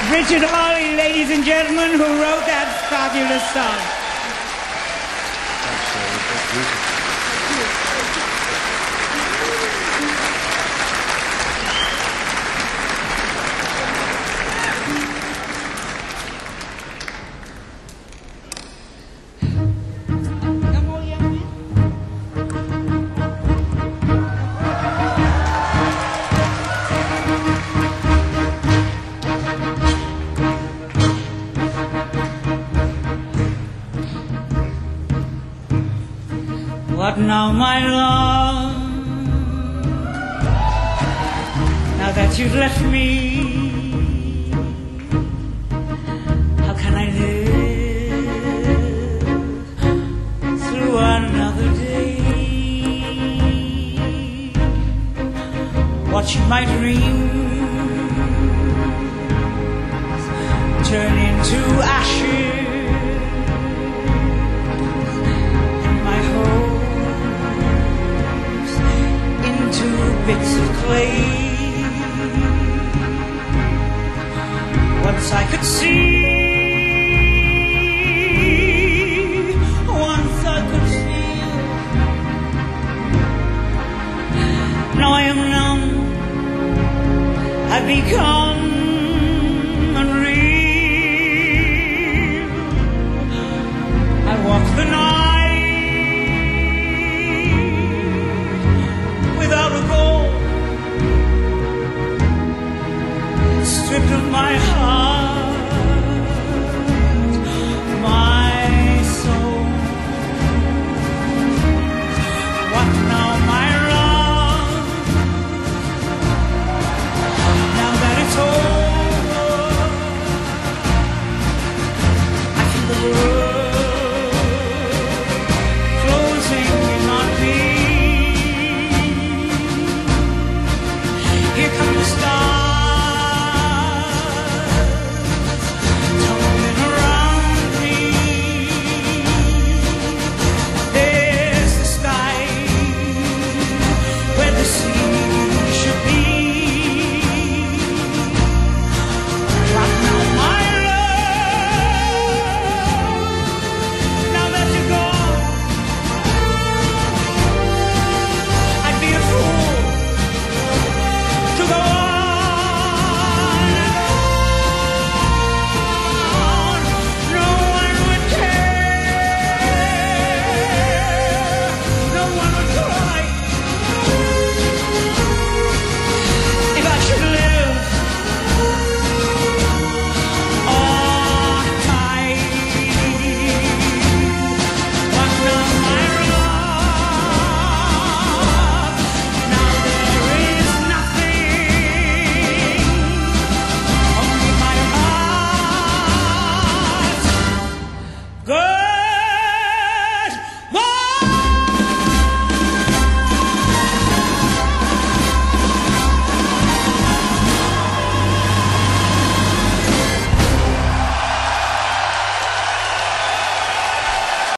Richard Hawley, ladies and gentlemen, who wrote that fabulous song. What now, my love, now that you've left me, how can I live through another day, watching my dreams turn into ashes, bits of clay. Once I could see, once I could feel. Now I am numb, I've become